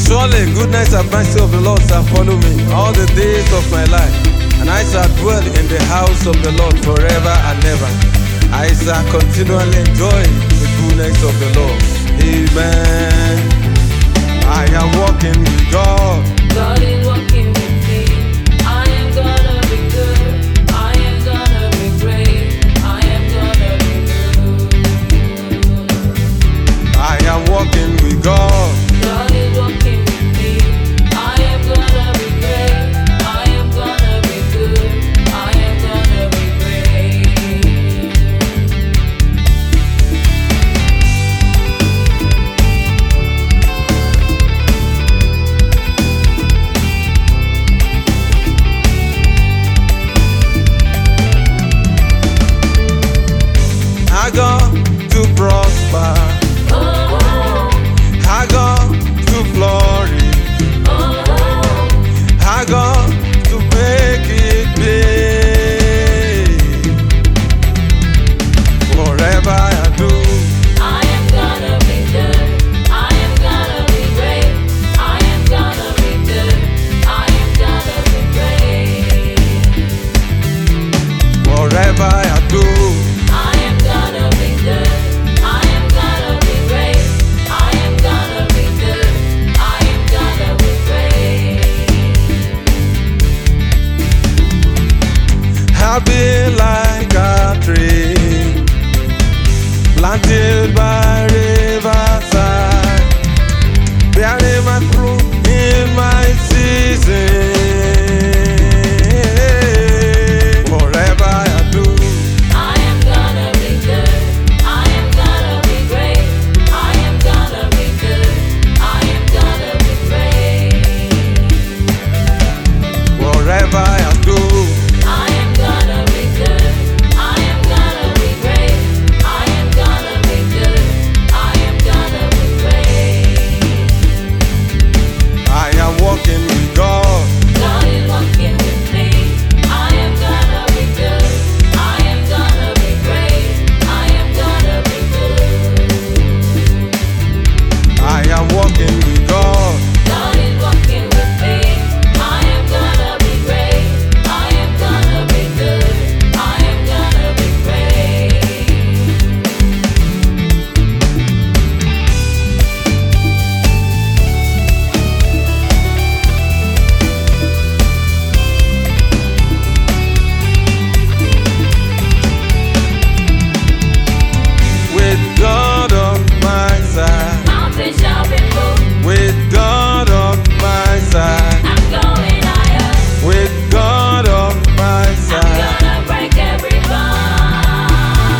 Surely goodness and mercy of the Lord shall follow me all the days of my life, and I shall dwell in the house of the Lord forever and ever. I shall continually enjoy the goodness of the Lord. Amen. I am walking with God. God is walking with me. I am gonna be good. I am gonna be great. I am gonna be good. I am walking with God. God is walking with me. I am gonna be great. I am gonna be good. I am gonna be great. I got to prosper. I got to flourish. I got to make it big. Whatever I do, I am gonna be good. I am gonna be great. I am gonna be good. I am gonna be great. whatever I do, I am gonna be good. I am gonna be great. I am gonna be good. I am gonna be great. I'll be like a tree planted by riverside, bearing my fruit in my season. Whatever I do, I am gonna be good. I am gonna be great. I am gonna be good. I am gonna be great. whatever I do, I am gonna be good. I am gonna be great. I am gonna be good. I am gonna be great. I am walking with God. God is walking with me. I am gonna be good. I am gonna be great. I am gonna be good. I am walking with God. God is walking with me. I am gonna be great. I am gonna be good. I am gonna be great. With God on my side, Mountains shall be moved. with God on my side, I'm going higher. with God on my I'm side. gonna break every bond.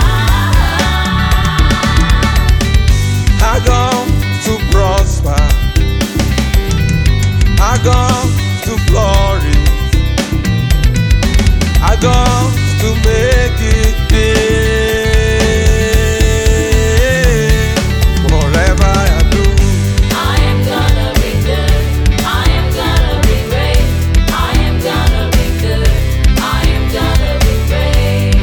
I go to prosper. I go to flourish. I go to make it big. Whatever I do, I am gonna be good. I am gonna be great. I am gonna be good. I am gonna be great.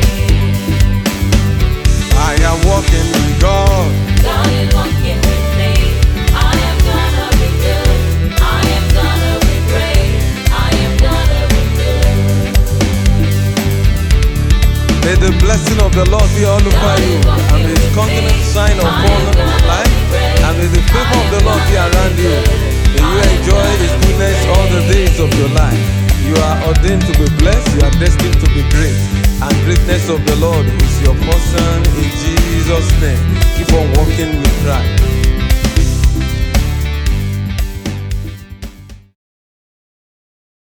I am walking with God. God is walking with me. I am gonna be good. I am gonna be great. I am gonna be good. May the blessing of the Lord be all over you, and may His countenance shine upon your life, and may the favor of the Lord be around you. May you enjoy His goodness all the days of your life. You are ordained to be blessed, you are destined to be great, and greatness of the Lord is your portion in Jesus' name. Keep on walking with Christ.